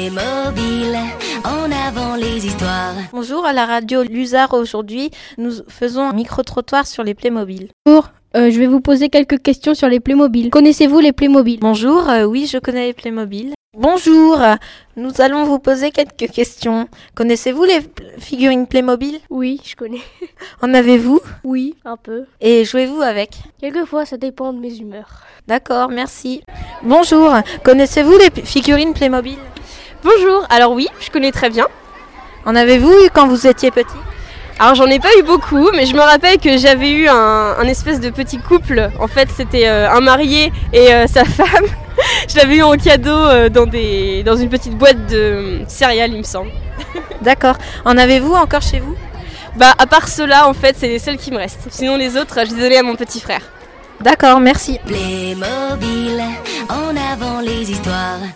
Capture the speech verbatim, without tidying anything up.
Playmobil, en avant les histoires. Bonjour, à la radio Luzard. Aujourd'hui, nous faisons un micro-trottoir sur les Playmobil. Bonjour, euh, je vais vous poser quelques questions sur les Playmobil. Connaissez-vous les Playmobil ? Bonjour, euh, oui, je connais les Playmobil. Bonjour, nous allons vous poser quelques questions. Connaissez-vous les p- figurines Playmobil ? Oui, je connais. En avez-vous ? Oui, un peu. Et jouez-vous avec ? Quelquefois, ça dépend de mes humeurs. D'accord, merci. Bonjour, connaissez-vous les p- figurines Playmobil ? Bonjour, alors oui, je connais très bien. En avez-vous eu quand vous étiez petit ? Alors j'en ai pas eu beaucoup, mais je me rappelle que j'avais eu un, un espèce de petit couple. En fait, c'était euh, un marié et euh, sa femme. Je l'avais eu en cadeau euh, dans, des, dans une petite boîte de euh, céréales, il me semble. D'accord. En avez-vous encore chez vous ? Bah, à part ceux-là, en fait, c'est les seuls qui me restent. Sinon, les autres, je les ai donnés à mon petit frère. D'accord, merci. Playmobil, en avant les histoires.